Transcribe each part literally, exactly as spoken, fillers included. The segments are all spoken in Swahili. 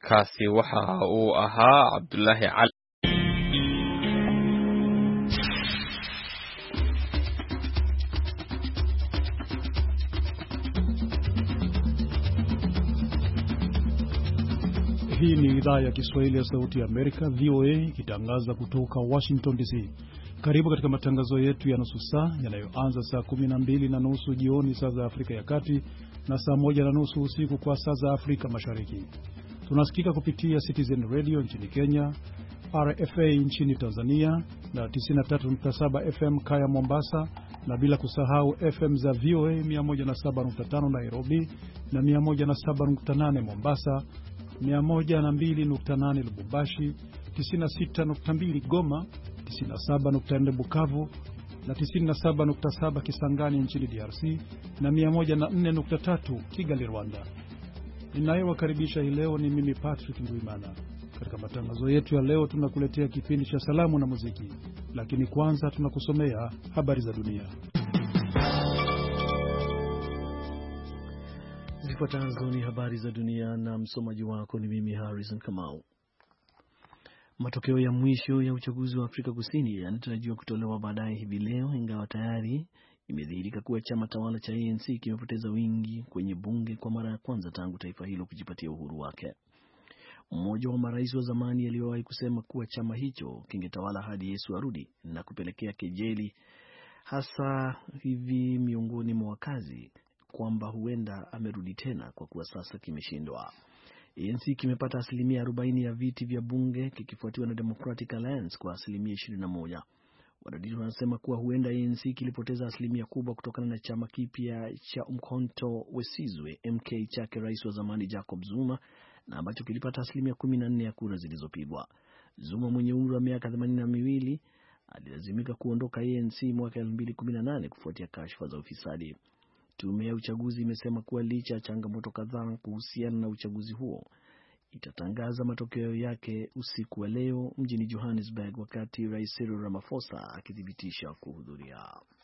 kaasi waxa uu ahaa Cabdullaahi Cali. Hii ni idhaa ya Kiswahili ya Sauti ya Amerika, V O A, ikitangaza kutoka Washington D C. Karibu katika matangazo yetu ya nusu saa yanayoanza saa kumi na mbili na nusu jioni saa za Afrika ya Kati na saa moja na nusu usiku kwa saa za Afrika Mashariki. Tunasikika kupitia Citizen Radio nchini Kenya, R F A nchini Tanzania na tisini na tatu nukta saba F M Kaya Mombasa, na bila kusahau F M za V O A mia moja na saba nukta tano Nairobi na mia moja na saba nukta nane Mombasa, mia moja na mbili nukta nane Lubumbashi, tisini na sita nukta mbili Goma, tisini na saba nukta nne Bukavu na tisini na saba nukta saba Kisangani nchini D R C na mia moja na nne nukta tatu Kigali Rwanda. Ninayewakaribisha hii leo ni mimi Patrick Ndwimana. Katika matangazo yetu ya leo tunakuletea kipindi cha salamu na muziki, lakini kwanza tunakusomea habari za dunia. Zifuatazo ni habari za dunia na msomaji wako ni mimi Harrison Kamau. Matokeo ya mwisho ya uchaguzi wa Afrika Kusini yanatarajiwa kutolewa baadaye hivi leo, ingawa tayari imedhihirika kuwa chama tawala cha A N C kimepoteza wingi kwenye bunge kwa mara ya kwanza tangu taifa hilo kujipatia uhuru wake. Mmoja wa marais wa zamani aliyewahi kusema kuwa chama hicho kingetawala hadi Yesu arudi na kupelekea kejeli hasa hivi miongoni mwa wakazi kwamba huenda amerudi tena kwa kuwa sasa kimeshindwa. A N C kimepata asilimia arobaini ya viti vya bunge kikifuatiwa na Democratic Alliance kwa asilimia ishirini na moja. Wadadisi wanasema kuwa huenda A N C kilipoteza asilimia kubwa kutokana na chama kipya cha Umkhonto Wesizwe M K chake rais wa zamani Jacob Zuma, na ambacho kilipata asilimia kumi na nne ya kura zilizopigwa. Zuma mwenye umri wa miaka themanini na miwili alilazimika kuondoka A N C mwaka elfu mbili kumi na nane kufuatia kashfa za ufisadi. Tume ya uchaguzi imesema kuwa licha ya changamoto kadhaa kuhusiana na uchaguzi huo, itatangaza matokeo yake usiku wa leo mjini Johannesburg, wakati Rais Cyril Ramaphosa akithibitisha kuhudhuria.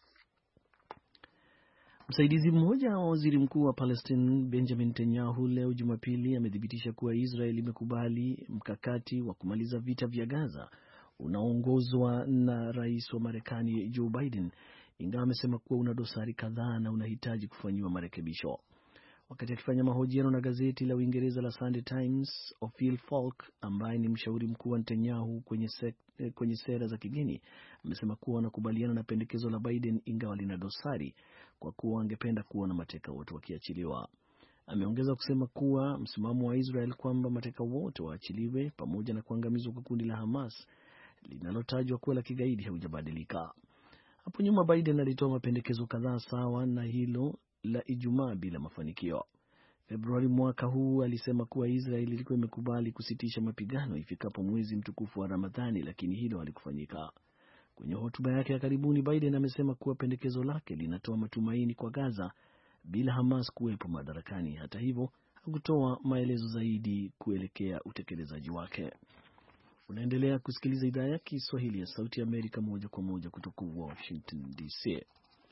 Msaidizi mmoja wa waziri mkuu wa Palestine Benjamin Netanyahu leo Jumapili amethibitisha kuwa Israel imekubali mkakati wa kumaliza vita vya Gaza unaoongozwa na rais wa Marekani Joe Biden, ingawa amesema kuwa una dosari kadhaa na unahitaji kufanyiwa marekebisho. Wakati akifanya mahojiano na gazeti la Uingereza la Sunday Times, Ophir Falk ambaye ni mshauri mkuu wa Netanyahu kwenye, se, kwenye sera za kigeni amesema kuwa wanakubaliana na pendekezo la Biden, ingawa lina dosari kwa kuwa wangependa kuona mateka wote wakiachiliwa. Ameongeza kusema kuwa msimamo wa Israel kwamba mateka wote waachiliwe pamoja na kuangamizwa kwa kundi la Hamas linalotajwa kuwa la kigaidi haujabadilika. Hapo nyuma Biden alitoa mapendekezo kadhaa sawa na hilo la Ijumaa bila mafanikio. Februari mwaka huu alisema kuwa Israeli ilikuwa imekubali kusitisha mapigano ifikapo mwezi mtukufu wa Ramadhani, lakini hilo halikufanyika. Kwenye hotuba yake ya karibuni, Biden amesema kuwa pendekezo lake linatoa matumaini kwa Gaza bila Hamas kuwepo madarakani. Hata hivyo, hakutoa maelezo zaidi kuelekea utekelezaji wake. Unaendelea kusikiliza idhaa ya Kiswahili ya Sauti ya Amerika moja kwa moja kutoka Washington D C.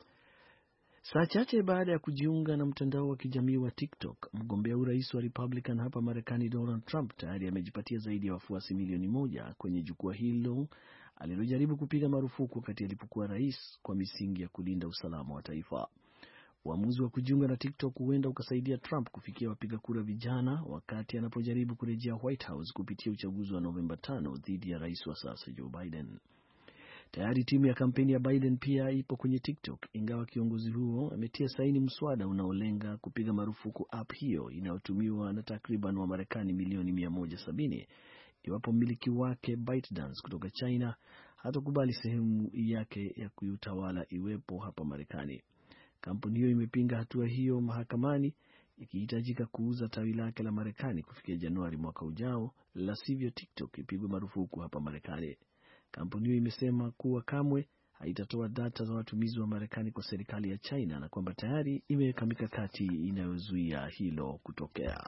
Saa chache baada ya kujiunga na mtandao wa kijamii wa TikTok, mgombea urais wa Republican hapa Marekani Donald Trump tayari amejipatia zaidi ya wafuasi milioni moja kwenye jukwaa hilo alilojaribu kupiga marufuku wakati alipokuwa rais kwa misingi ya kulinda usalama wa taifa. Uamuzi wa kujiunga na TikTok huenda ukasaidia Trump kufikia wapiga kura vijana wakati anapojaribu kurejea White House kupitia uchaguzi wa Novemba tano dhidi ya rais wa sasa Joe Biden. Tayari timu ya kampeni ya Biden pia ipo kwenye TikTok, ingawa kiongozi huo ametia saini mswada unaolenga kupiga marufuku app hiyo inayotumiwa na takriban wa Marekani milioni mia moja sabini iwapo mmiliki wake ByteDance kutoka China hatakubali sehemu yake ya kuitawala iwepo hapa Marekani. Kampuni hiyo imepinga hatua hiyo mahakamani, ikihitajika kuuza tawi lake la Marekani kufikia Januari mwaka ujao, la sivyo TikTok ipigwe marufuku hapa Marekani. Kampuni hiyo imesema kuwa kamwe haitatoa data za watumizi wa Marekani kwa serikali ya China na kwamba tayari imeweka mikakati inayozuia hilo kutokea.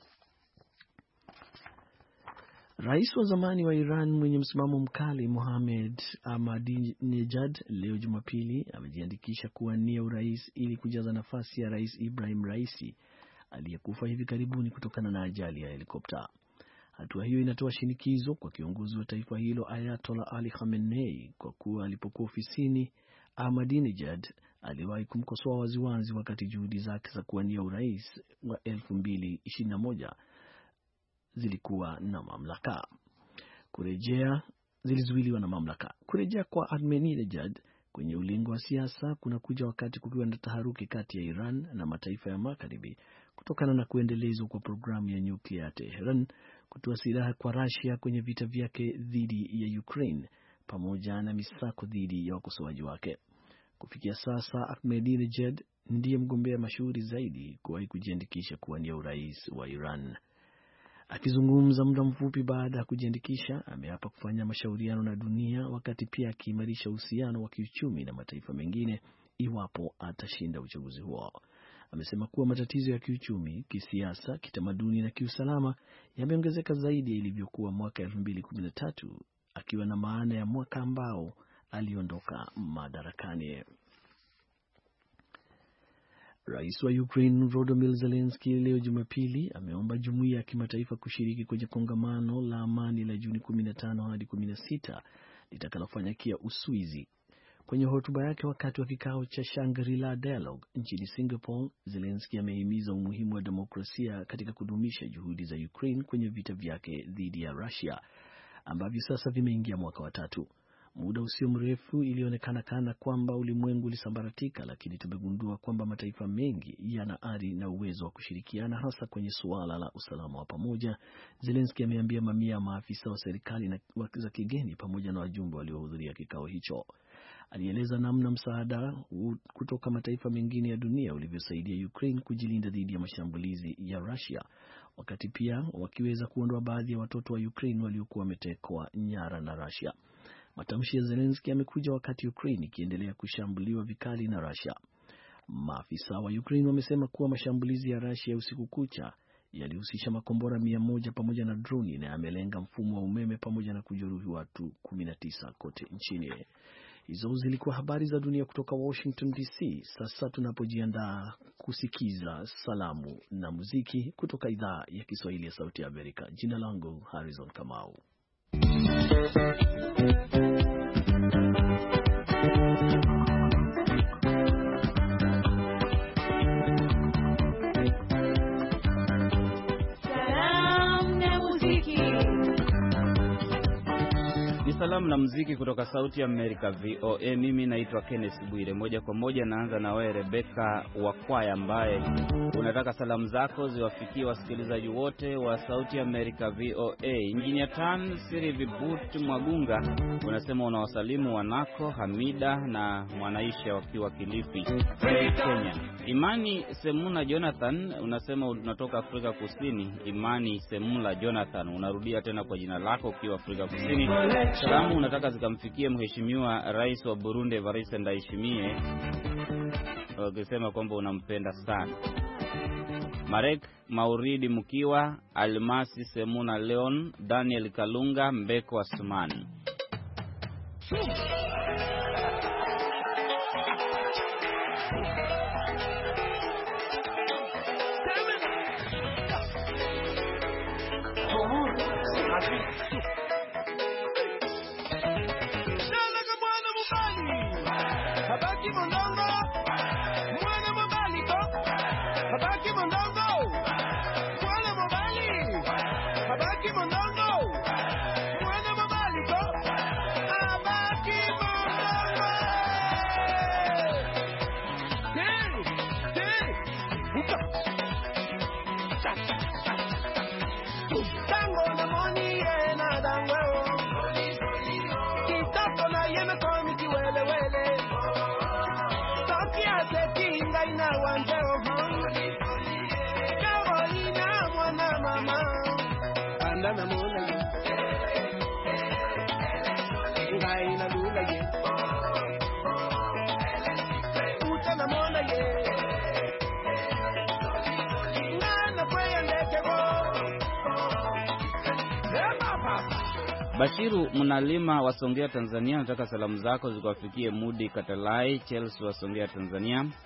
Rais wa zamani wa Iran mwenye msimamo mkali Mohamed Ahmadinejad leo Jumapili amejiandikisha kuwania urais ili kujaza nafasi ya Rais Ibrahim Raisi aliyekufa hivi karibuni kutokana na ajali ya helikopta. Hatua hiyo inatoa shinikizo kwa kiongozi wa taifa hilo Ayatollah Ali Khamenei kwa kuwa alipokuwa ofisini Ahmadinejad aliwahi kumkosoa waziwazi wakati juhudi zake za kuwania urais wa elfu mbili ishirini na moja zilikuwa na mamlaka. Kurejea zilizuiliwa na mamlaka. Kurejea kwa Ahmadinejad kwenye ulingo wa siasa kuna kuja wakati kukiwa na taharuki kati ya Iran na mataifa ya Magharibi kutokana na kuendelezwa kwa programu ya nyuklia ya Tehran, kutoa silaha kwa Russia kwenye vita vyake dhidi ya Ukraine, pamoja na misako dhidi ya wakosoaji wake. Kufikia sasa, Ahmadinejad ndiye mgombea mashuhuri zaidi kuwahi kujiandikisha kuwania urais wa Iran. Akizungumza muda mfupi baada ya kujiandikisha, ameapa kufanya mashauriano na dunia, wakati pia akiimarisha uhusiano wa kiuchumi na mataifa mengine iwapo atashinda uchaguzi huo. Amesema kuwa matatizo ya kiuchumi, kisiasa, kitamaduni na kiusalama yameongezeka zaidi ya ilivyokuwa mwaka elfu mbili kumi na tatu, akiwa na maana ya mwaka ambao aliondoka madarakani. Rais wa Ukraine Volodymyr Zelensky leo Jumapili ameomba jumuiya ya kimataifa kushiriki kwenye kongamano la amani la Juni kumi na tano hadi kumi na sita litakalofanyikia Uswizi. Kwenye hotuba yake wakati wa kikao cha Shangri-La Dialogue nchini Singapore, Zelensky amehimiza umuhimu wa demokrasia katika kudumisha juhudi za Ukraine kwenye vita vyake dhidi ya Russia ambavyo sasa vimeingia mwaka wa tatu. Muda usio mrefu ilionekana kana kwamba ulimwengu ulisambaratika, lakini tumegundua kwamba mataifa mengi yana ari na uwezo wa kushirikiana hasa kwenye suala la usalama wa pamoja, Zelensky ameambia mamia ya maafisa wa serikali na za kigeni pamoja na wajumbe waliohudhuria kikao hicho. Alieleza namna msaada kutoka mataifa mengine ya dunia ulivyosaidia Ukraine kujilinda dhidi ya mashambulizi ya Russia, wakati pia wakiweza kuondoa baadhi ya watoto wa Ukraine waliokuwa wametekwa nyara na Russia. Matamshi ya Zelensky yamekuja wakati Ukraine ikiendelea kushambuliwa vikali na Russia. Maafisa wa Ukraine wamesema kuwa mashambulizi ya Russia usiku kucha yalihusisha makombora mia moja pamoja na droni na yamelenga mfumo wa umeme pamoja na kujeruhi watu kumi na tisa kote nchini. Hizo zilikuwa habari za dunia kutoka Washington D C. Sasa tunapojiandaa kusikiza salamu na muziki kutoka idhaa ya Kiswahili ya Sauti ya Amerika. Jina langu Harrison Kamau. Salamu na muziki kutoka Sauti ya Amerika V O A. Mimi naitwa Kenneth Bwire. Moja kwa moja naanza na wewe Rebecca wa Kwaya, ambaye unataka salamu zako ziwafikie wasikilizaji wote wa Sauti ya Amerika V O A. Engineer Tan Siri Vibut Mwagunga unasema unawasalimu wanako Hamida na Mwanaisha wakiwa Kilifi, Kenya. Imani Semuna Jonathan unasema unatoka Afrika Kusini. Imani Semula Jonathan, unarudia tena kwa jina lako ukiwa Afrika Kusini. Salamu unataka zikamfikie Mheshimiwa Rais wa Burundi Evariste Ndayishimiye, ukisema kwamba unampenda sana. Marek Mauridi Mkiwa, Almasi Semuna Leon, Daniel Kalunga, Mbeko Asmani. Bashiru Munalima wa Songea Tanzania, nataka salamu zako zikawafikie Mudi Katalai Chelsea wa Songea Tanzania,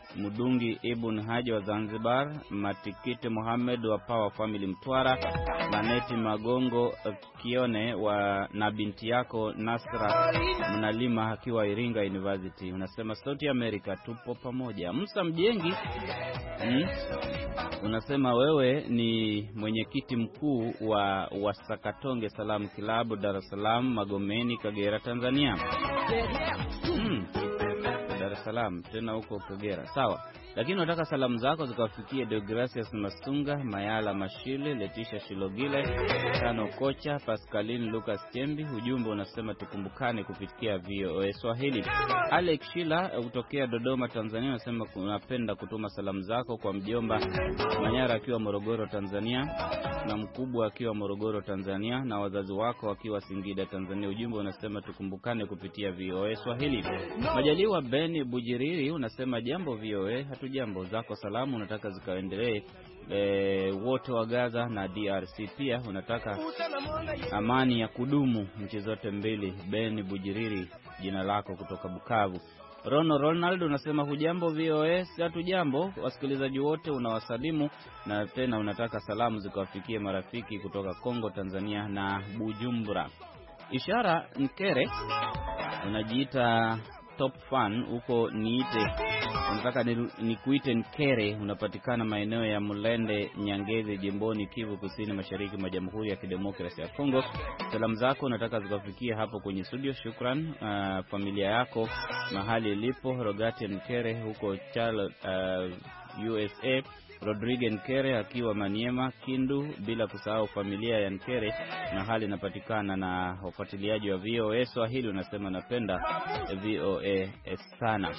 Mudungi Ibn Haji wa Zanzibar, Matikiti Mohamed wa Power Family Mtwara, Maneti Magongo Kione wa na binti yako Nasra Mnalima akiwa Iringa University. Unasema Sauti ya Amerika tupo pamoja. Musa Mjengi hmm? Unasema wewe ni mwenyekiti mkuu wa Wasakatonge Salam Club Dar es Salaam Magomeni Kagera Tanzania. Hmm. Dar es Salaam tena huko Kagera. Sawa. Lakini nataka salamu zako zikawafikie Deogracias Masunga, Mayala Mashile, Letisha Shilogile, Tano Kocha, Pascaline Lucas Tembi. Ujumbe unasema tukumbukane kupitia V O A Swahili. Alex Shila kutokea Dodoma Tanzania unasema unapenda kutuma salamu zako kwa mjomba Manyara akiwa Morogoro Tanzania, na mkubwa akiwa Morogoro Tanzania, na wazazi wako akiwa Singida Tanzania. Ujumbe unasema tukumbukane kupitia V O A Swahili. Majaliwa Ben Bujiriri unasema jambo V O A. Hatujambo, zako salamu unataka zikaendelee e, wote wa Gaza na D R C. Pia unataka amani ya kudumu nchi zote mbili. Ben Bujiriri jina lako kutoka Bukavu. Rono Ronald unasema hujambo V O A. Hatujambo, wasikilizaji wote unawasalimu, na tena unataka salamu zikawafikie marafiki kutoka Kongo, Tanzania na Bujumbura. Ishara Nkere unajiita top fan huko niite, unataka nikuite ni Nkere, unapatikana maeneo ya Mulende Nyangezi jimboni Kivu Kusini Mashariki mwa Jamhuri ya Kidemokrasia ya Kongo. Salamu zako unataka zikafikia hapo kwenye studio. Shukran. Uh, familia yako mahali ilipo, Rogate Nkere huko Charlotte uh, U S A, Rodrigue Nkere akiwa Maniema Kindu, bila kusahau familia ya Nkere na hali inapatikana. Na wafuatiliaji wa V O A Swahili unasema napenda V O A sana.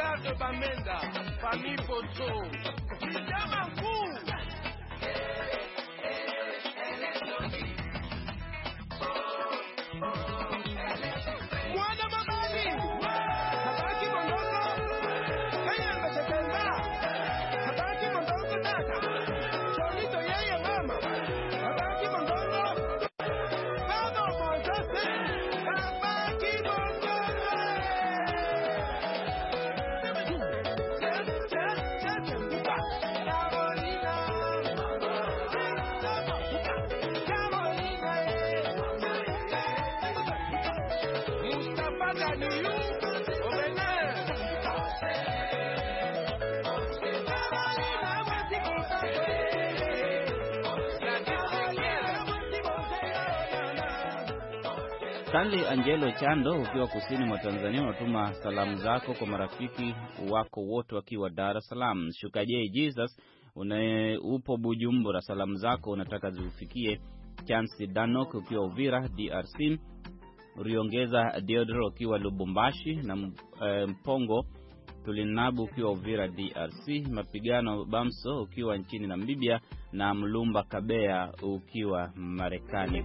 Stanley Angelo Chando ukiwa kusini mwa Tanzania unatuma salamu zako kwa marafiki wako wote wakiwa Dar es Salaam. Shukaje Jesus une upo Bujumbura, salamu zako unataka zifikie Chance Danok ukiwa Uvira D R C, Uriongeza Deodoro ukiwa Lubumbashi, na e, Mpongo Tulinabu ukiwa Uvira D R C, Mapigano Bamso ukiwa nchini Namibia, na Mlumba Kabea ukiwa Marekani.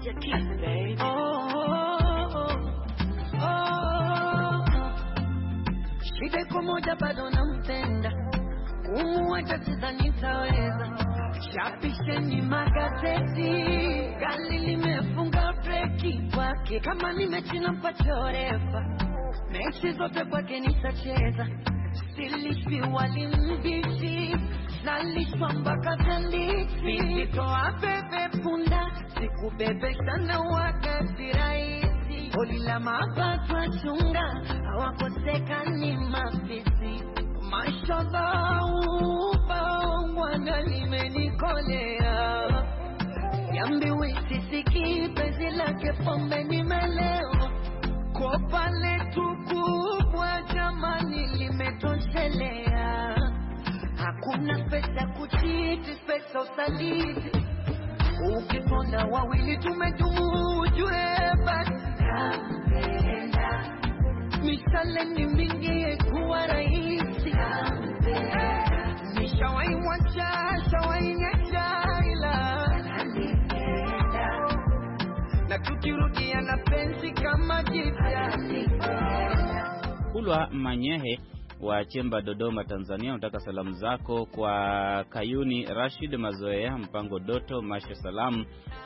Shide kumoja bado nampenda, kumuacha sidhani nitaweza. Chapisheni magazeti, gari limefunga breki kwake. Kama ni mechi nampa chorefa, mechi zote kwake nitacheza. Silipi wali mbichi, nalishwa mpaka zanditi. Nitoa bebe punda, siku bebe sana wakati rahisi. Holi la mapatwa chunga, hawakosekani mafisi. Mashallah upaongwana limenikolea. Yambiwi sisiki pezi lake pombe nimelewa. Kopa letu kubwa jamani limetoshelea. Hakuna pesa kuchiti, pesa usaliti. Ukiponda wawili tumedumu ujue basi nampenda. Misale ni mingi kuwa rahisi. Nishawai mwacha, shawai nyacha ila nampenda. Na tukirudia na penzi kama jipya. Kulwa Manyehe wa Chemba Dodoma Tanzania unataka salamu zako kwa Kayuni Rashid Mazoea, Mpango Doto, Masha Salamu,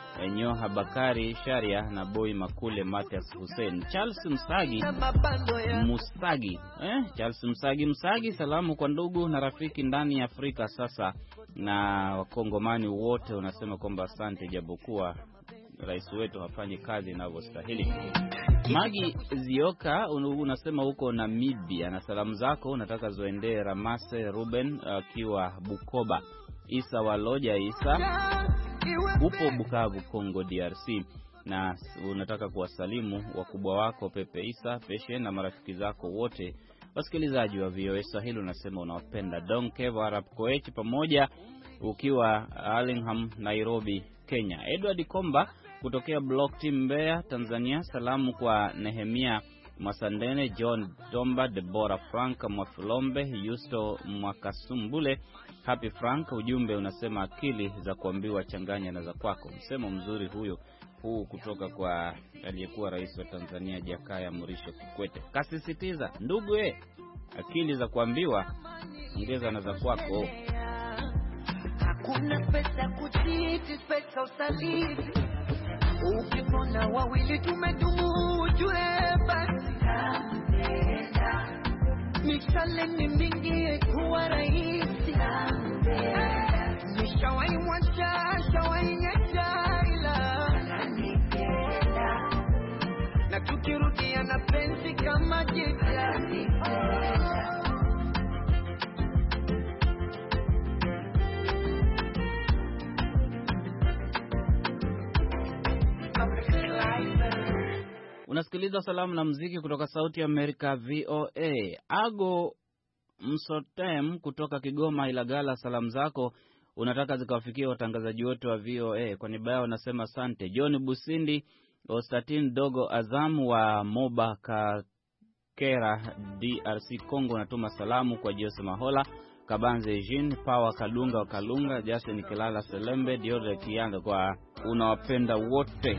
Nyoha Bakari Sharia na Boy Makule Matias Hussein. Charles Msagi Musagi eh Charles Msagi Msagi, salamu kwa ndugu na rafiki ndani ya Afrika sasa na wakongomani wote, unasema kwamba asante japokuwa rais wetu hafanyi kazi inavyostahili. Magi Zioka unasema huko Namibia na salamu zako unataka zoende Ramase Ruben akiwa uh, Bukoba. Isa Waloja Isa upo Bukavu Kongo D R C na unataka kuwasalimu wakubwa wako Pepe Isa Peshe na marafiki zako wote wasikilizaji wa V O A Swahili, unasema unawapenda. Don Kevo Arab Koech pamoja ukiwa Allingham Nairobi Kenya. Edward Komba kutokea Block Team Mbeya Tanzania, salamu kwa Nehemia Masandene, John Domba, Deborah Frank Mwafulombe, Yusto Mwakasumbule, Happy Frank. Ujumbe unasema akili za kuambiwa changanya na za kwako. Msemo mzuri huyo huu kutoka kwa aliyekuwa rais wa Tanzania Jakaya Mrisho Kikwete. Kasisitiza ndugu eh, akili za kuambiwa ongeza na za kwako. Hakuna pesa kutiti, pesa usaliti. Ukipona wawili tumedumu ujue basi nampenda. Mishale ni mingi kuwa rahisi nampenda. Nishawai mwacha, shawai nyacha ila ananipenda. Na tukirudia na penzi kama jipya ananipenda. Unasikiliza salamu na muziki kutoka Sauti ya Amerika V O A. Ago Msotem kutoka Kigoma Ilagala, salamu zako unataka zikawafikia watangazaji wote wa V O A. Kwa niaba yao nasema asante. John Busindi Ostatin Dogo Azam wa Moba Kakera D R C Congo, natuma salamu kwa Jose Mahola, Kabanze Jean, Power Kalunga wa Kalunga, Justin Kilala Selembe, Diodre Kianga, kwa unawapenda wote.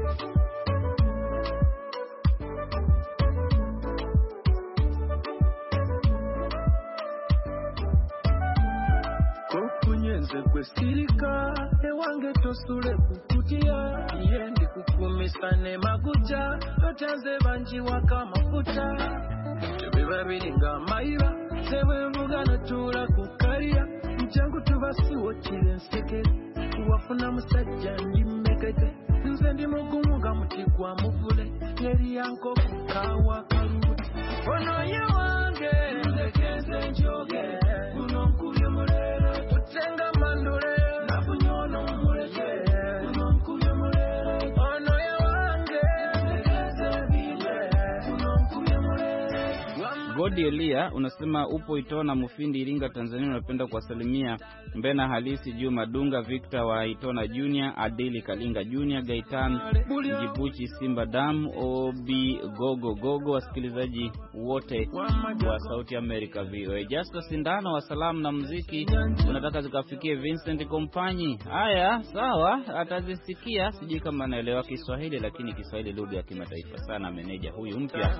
Kwesirika ewange tosule kukutia yendi kukumisane maguja totanze banji waka mafuta tebeba biringa maiba sewe mugana tula kukaria mchangu tubasiwo kirenseke kuwafuna musajja ndimekete nze ndi mugumuga mutikwa muvule yeri yanko kukawa kalu ono ye wange ndekeze njoge kuno nkubye mulero tutenga mandule na kunyono muleke kuno nkubye mulero ono ye wange ndekeze bile kuno nkubye mulero. Godi Elia unasema upo Itona Mufindi Iringa Tanzania, unapenda kuwasalimia Mbena Halisi Juma Dunga, Victor wa Itona Junior, Adili Kalinga Junior, Gaitan Jibuchi Simba Dam, Obi Gogo Gogo, wasikilizaji wote wa Sauti ya Amerika V O A. Justo Sindano wa salamu na muziki unataka zikafikie Vincent Kompanyi. Haya sawa, atazisikia, sijui kama naelewa Kiswahili lakini Kiswahili lugha ya kimataifa sana. Meneja huyu mpya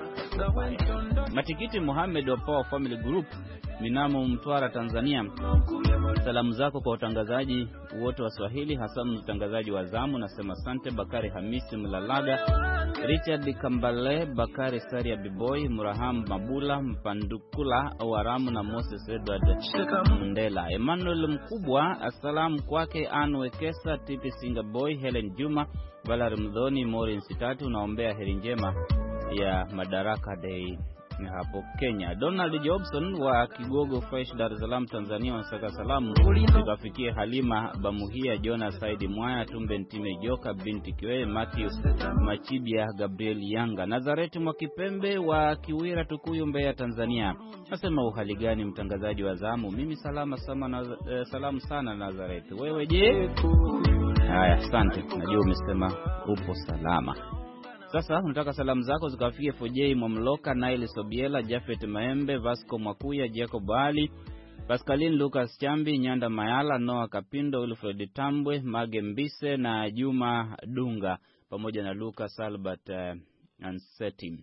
Matikiti Mohamed wa Power Family Group Minamo Mtwara Tanzania, salamu zako kwa watangazaji wote wa Swahili, hasa mtangazaji wa zamu nasema asante. Bakari Hamisi Mlalaga, Richard Kambale, Bakari Saria Biboy, Muraham Mabula Mpandukula Waramu na Moses Edward Mundela. Emmanuel Mkubwa, asalamu kwake Anwe Kesa, Titi Singa Boy, Helen Juma, Valeri Mdhoni, Morin Sitatu, naombea heri njema ya Madaraka Day hapo Kenya. Donald Jobson wa Kigogo Fresh Dar es Salaam Tanzania, wanasaka salamu zikafikie Halima Bamuhia, Jonas Saidi Mwaya, Tumbe Ntime Joka, Binti Kiwe, Matthew Machibia, Gabriel Yanga, Nazareti Mwakipembe wa Kiwira Tukuyu Mbeya Tanzania. Nasema uhali gani mtangazaji wa zamu? Mimi salama sama na, eh, salamu sana Nazareti. Wewe je? Haya, asante. Najua umesema upo salama. Sasa unataka salamu zako zikafikie Fojei Momloka, Naili Sobiela, Jafet Maembe, Vasco Mwakuya, Jacob Ali, Pascaline Lucas Chambi, Nyanda Mayala, Noah Kapindo, Wilfred Tambwe, Mage Mbise na Juma Dunga pamoja na Lucas Albert uh, Anseti.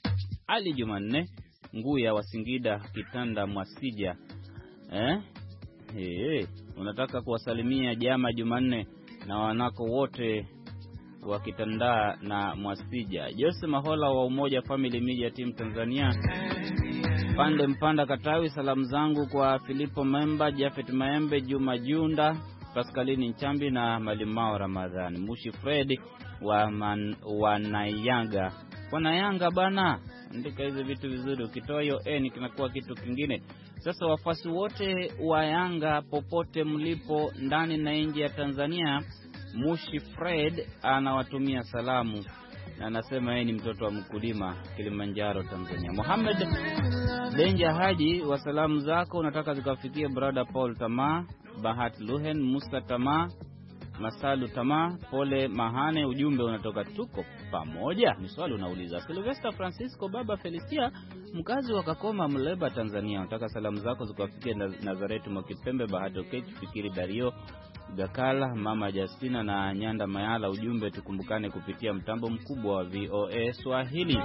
Ali Jumanne Nguya wa Singida Kitanda Mwasija, eh Hey, unataka kuwasalimia Jama Jumanne na wanako wote wakitandaa na Mwasija. Jose Mahola wa Umoja Family Media Team Tanzania. Pande Mpanda Katawi, salamu zangu kwa Filipo Memba, Jafet Maembe, Juma Junda, Pascalini Nchambi na Malimao Ramadhani. Mushi Fred wa man, wanayanga. Wanayanga bana. Andika hizo vitu vizuri, ukitoa hiyo N kinakuwa kitu kingine. Sasa wafuasi wote wa Yanga popote mlipo ndani na nje ya Tanzania, Mushi Fred anawatumia salamu na anasema yeye ni mtoto wa mkulima Kilimanjaro Tanzania. Mohamed Benja Haji, wa salamu zako unataka zikafikie brother Paul Tama, Bahat Luhen, Musa Tama, Masalu Tama, Pole Mahane. Ujumbe unatoka tuko pamoja. Ni swali unauliza. Sylvester Francisco Baba Felicia, mkazi wa Kakoma Mleba Tanzania, unataka salamu zako zikafikie Nazareti Mwakipembe, Bahato Kechi, Fikiri Dario Gakala, Mama Justina na Nyanda Mayala. Ujumbe tukumbukane kupitia mtambo mkubwa wa V O A Swahili.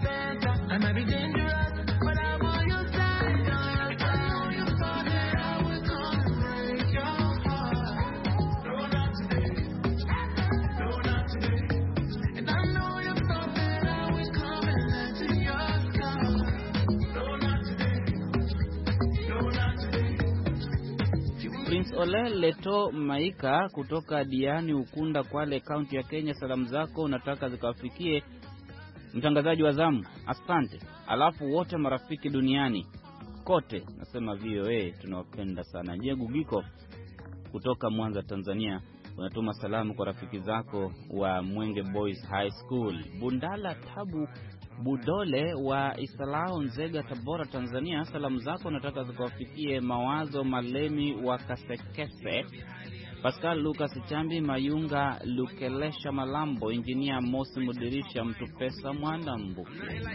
Prince Ole Leto Maika kutoka Diani Ukunda, Kwale, kaunti ya Kenya, salamu zako unataka zikawafikie mtangazaji wa zamu, asante. Alafu wote marafiki duniani kote, nasema V O A tunawapenda sana. Njegu Giko kutoka Mwanza Tanzania, unatuma salamu kwa rafiki zako wa Mwenge Boys High School. Bundala Tabu Budole wa Isalao Nzega Tabora Tanzania, salamu zako nataka zikawafikie Mawazo Malemi wa Kasekese, Pascal Lucas Chambi Mayunga Lukelesha Malambo, Engineer Mosi Mudirisha Mtu Pesa Mwanda Mbuku.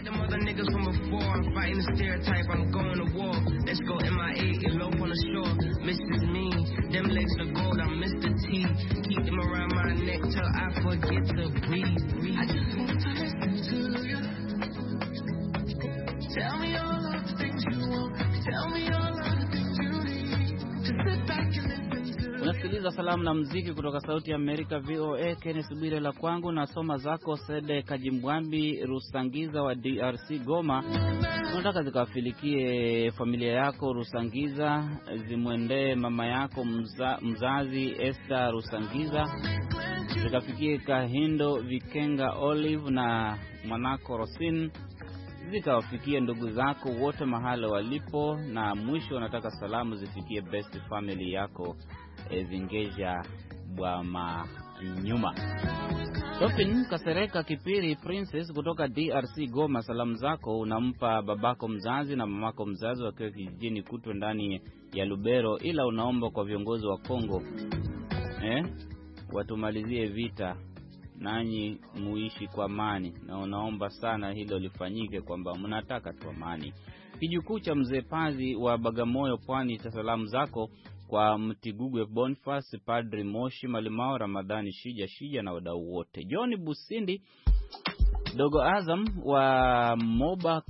Tell me all of the things you want. Tell me all of the things you need. To sit back and listen to. Unasikiliza salamu na muziki kutoka Sauti ya Amerika V O A. Kenneth Bwire la kwangu na soma zako Sede Kajimbwambi Rusangiza wa D R C Goma. Unataka zikawafilikie familia yako Rusangiza, zimwendee mama yako mza, mzazi Esther Rusangiza, zikafikie Kahindo Vikenga Olive na mwanako Rosin, zikawafikie ndugu zako wote mahali walipo, na mwisho nataka salamu zifikie best family yako Ezingeja Bwama Nyuma. Topin Kasereka Kipiri Princess kutoka D R C Goma, salamu zako unampa babako mzazi na mamako mzazi wakiwa kijijini Kutwe ndani ya Lubero, ila unaomba kwa viongozi wa Kongo eh watumalizie vita nanyi muishi kwa amani, na unaomba sana hilo lifanyike kwamba mnataka tu amani. Kijukuu cha Mzee Pazi wa Bagamoyo Pwani, cha salamu zako kwa Mtigugwe Boniface, Padri Moshi Malimao, Ramadhani Shija Shija na wadau wote. John Busindi Dogo Azam wa Moba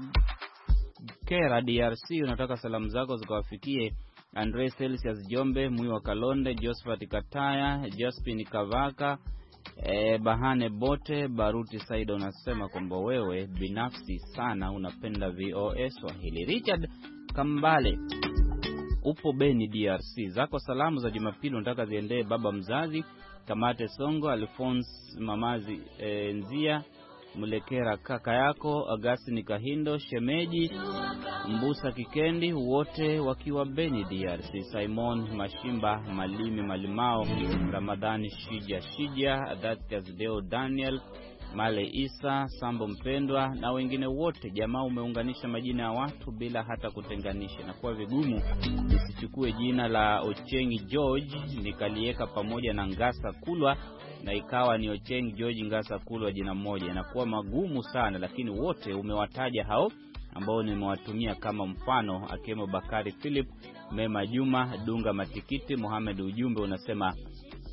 Kera D R C, unataka salamu zako zikawafikie Andre Celsius Jombe, Mwiwa Kalonde, Josephat Kataya, Jospin Kavaka, E, Bahane Bote, Baruti Saida. Unasema kwamba wewe binafsi sana unapenda V O A Swahili. Richard Kambale upo Beni D R C, zako salamu za Jumapili unataka ziendee baba mzazi Kamate Songo, Alphonse Mamazi e, Nzia Mulekera, kaka yako Agustini Kahindo, shemeji Mbusa Kikendi, wote wakiwa Beni D R C. Simon Mashimba Malimi Malimao, Ramadhani Shija Shija, Adatias Deo Daniel Male Isa Sambo Mpendwa na wengine wote. Jamaa umeunganisha majina ya watu bila hata kutenganisha, na kwa vigumu nisichukue jina la Ochengi George nikalieka pamoja na Ngasa Kulwa na ikawa ni Ochengi George Ngasa Kulwa jina moja, inakuwa magumu sana, lakini wote umewataja hao ambao nimewatumia kama mfano, akiwemo Bakari Philip, Mema Juma, Dunga Matikiti, Mohamed. Ujumbe unasema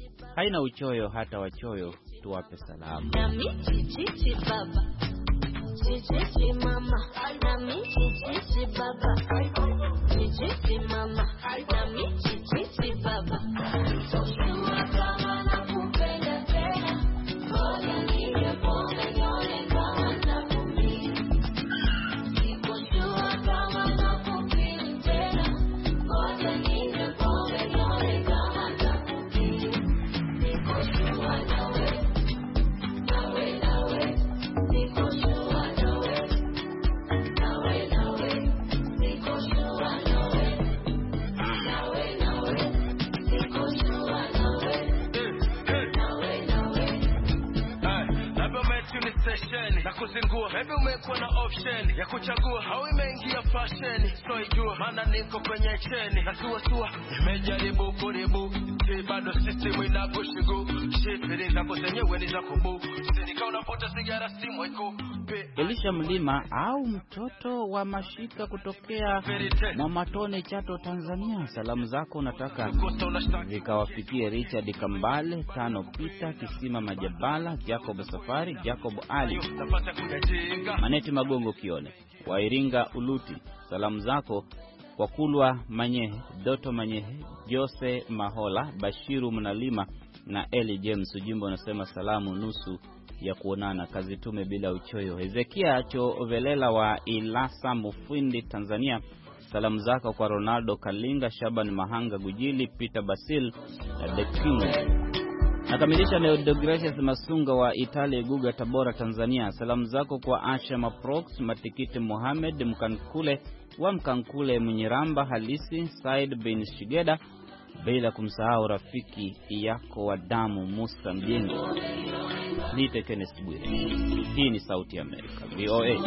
haina uchoyo hata wachoyo tuwape salamu. chichi mama, nami chichi baba. Chichi mama, nami chichi baba. Ushua kama nakupenda tena, ngoja nije pone nione kama nakupenda. Ushua kama nakupenda tena, ngoja nije pone nione kama nakupenda. Ushua nawe, nawe nawe, ushua nawe, nawe nawe, ushua nawe, nawe nawe, ushua nawe, nawe nawe. Labda umetuni session na kuzingua, maybe umekuwa na option ya kuchagua, au imeingia fashion, so ijua maana niko kwenye cheni na sua sua, nimejaribu kuribu, si bado system inakushigu, shit zako zenyewe ni za kubu, sindika unavuta sigara simu iko. Elisha Mlima au mtoto wa Mashika kutokea Mwamatone, Chato, Tanzania. Salamu zako unataka zikawafikie Richard Kambale, Tano Pita, Kisima Majabala, Jacob Safari, Jacob Ali, Maneti Magongo Kione, Wairinga Uluti. Salamu zako kwa Kulwa Manyehe, Doto Manyehe, Jose Mahola, Bashiru Mnalima na Eli James. Ujimbo unasema salamu nusu ya kuonana, kazi tume bila uchoyo. Hezekia Chovelela wa Ilasa Mufindi, Tanzania. Salamu zako kwa Ronaldo Kalinga, Shaban Mahanga Gujili, Peter Basil na The King. Nakamilisha leo Deogratius Masunga wa Italia, Guga, Tabora, Tanzania. Salamu zako kwa Asha Maprox, Matikiti Mohamed Mkankule wa Mkankule, Mnyiramba Halisi, Said bin Shigeda, bila kumsahau rafiki yako wa damu Musa Mjengo. Nite Kenneth Bwire. Hii ni Sauti ya Amerika, V O A.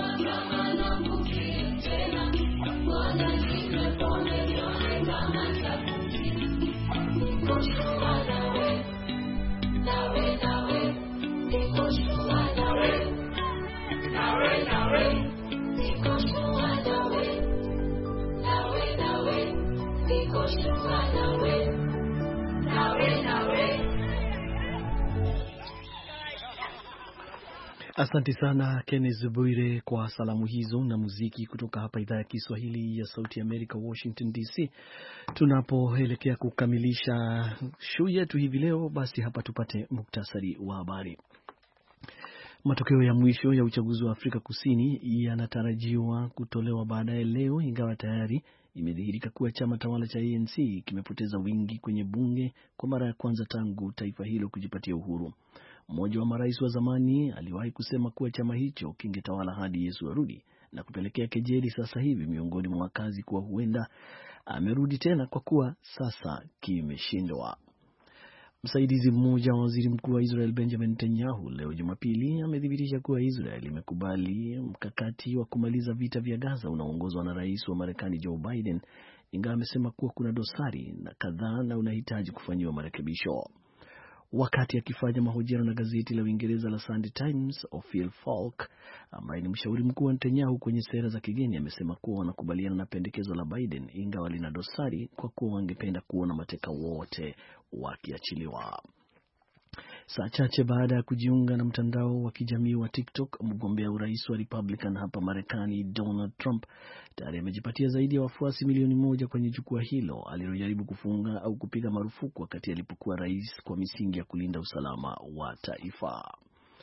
Asante sana Kenneth Bwire kwa salamu hizo na muziki kutoka hapa idhaa ya Kiswahili ya Sauti ya Amerika, Washington D C. Tunapoelekea kukamilisha show yetu hivi leo, basi hapa tupate muktasari wa habari. Matokeo ya mwisho ya uchaguzi wa Afrika Kusini yanatarajiwa kutolewa baadaye leo, ingawa tayari imedhihirika kuwa chama tawala cha A N C kimepoteza wingi kwenye bunge kwa mara ya kwanza tangu taifa hilo kujipatia uhuru. Mmoja wa marais wa zamani aliwahi kusema kuwa chama hicho kingetawala hadi Yesu arudi, na kupelekea kejeli sasa hivi miongoni mwa wakazi kuwa huenda amerudi tena kwa kuwa sasa kimeshindwa. Msaidizi mmoja wa waziri mkuu wa Israel Benjamin Netanyahu leo Jumapili amethibitisha kuwa Israel imekubali mkakati wa kumaliza vita vya Gaza unaoongozwa na rais wa Marekani Joe Biden, ingawa amesema kuwa kuna dosari na kadhaa na unahitaji kufanyiwa marekebisho. Wakati akifanya mahojiano na gazeti la Uingereza la Sunday Times, Ophir Falk ambaye ni mshauri mkuu wa Netanyahu kwenye sera za kigeni amesema kuwa wanakubaliana na pendekezo la Biden, ingawa lina dosari kwa kuwa wangependa kuona mateka wote wakiachiliwa. Saa chache baada ya kujiunga na mtandao wa kijamii wa TikTok, mgombea urais wa Republican hapa Marekani Donald Trump tayari amejipatia zaidi ya wafuasi milioni moja kwenye jukwaa hilo alilojaribu kufunga au kupiga marufuku wakati alipokuwa rais kwa misingi ya kulinda usalama wa taifa.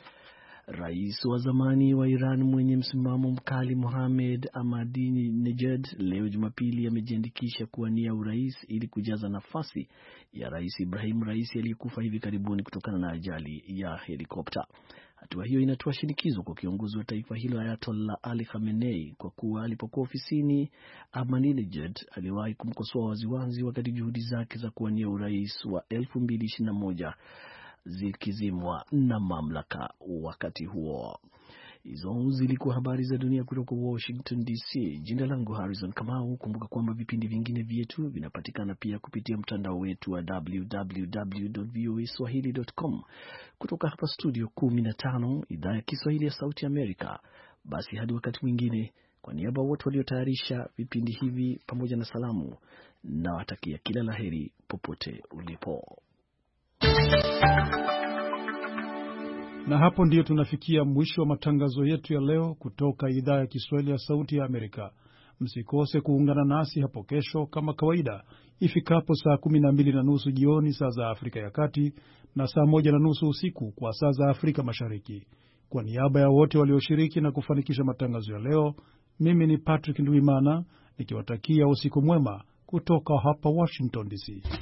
Rais wa zamani wa Iran mwenye msimamo mkali Mohamed Ahmadinejad leo Jumapili amejiandikisha kuwania urais ili kujaza nafasi ya Rais Ibrahim Raisi aliyekufa hivi karibuni kutokana na ajali ya helikopta. Hatua hiyo inatoa shinikizo kwa kiongozi wa taifa hilo Ayatollah Ali Khamenei kwa kuwa alipokuwa ofisini Ahmadinejad aliwahi kumkosoa waziwazi wakati juhudi zake za kuwania urais wa elfu mbili ishirini na moja zikizimwa na mamlaka wakati huo. Hizo zilikuwa habari za dunia kutoka Washington D C. Jina langu Harrison Kamau. Kumbuka kwamba vipindi vingine vyetu vinapatikana pia kupitia mtandao wetu wa w w w dot v o a swahili dot com. Kutoka hapa studio kumi na tano idhaa ya Kiswahili ya Sauti Amerika. Basi hadi wakati mwingine, kwa niaba wote waliotayarisha vipindi hivi pamoja na salamu, na watakia kila laheri popote ulipo. Na hapo ndiyo tunafikia mwisho wa matangazo yetu ya leo kutoka idhaa ya Kiswahili ya Sauti ya Amerika. Msikose kuungana nasi hapo kesho kama kawaida ifikapo saa kumi na mbili na nusu jioni saa za Afrika ya Kati na saa moja na nusu usiku kwa saa za Afrika Mashariki. Kwa niaba ya wote walioshiriki na kufanikisha matangazo ya leo, mimi ni Patrick Ndwimana nikiwatakia usiku mwema kutoka hapa Washington D C.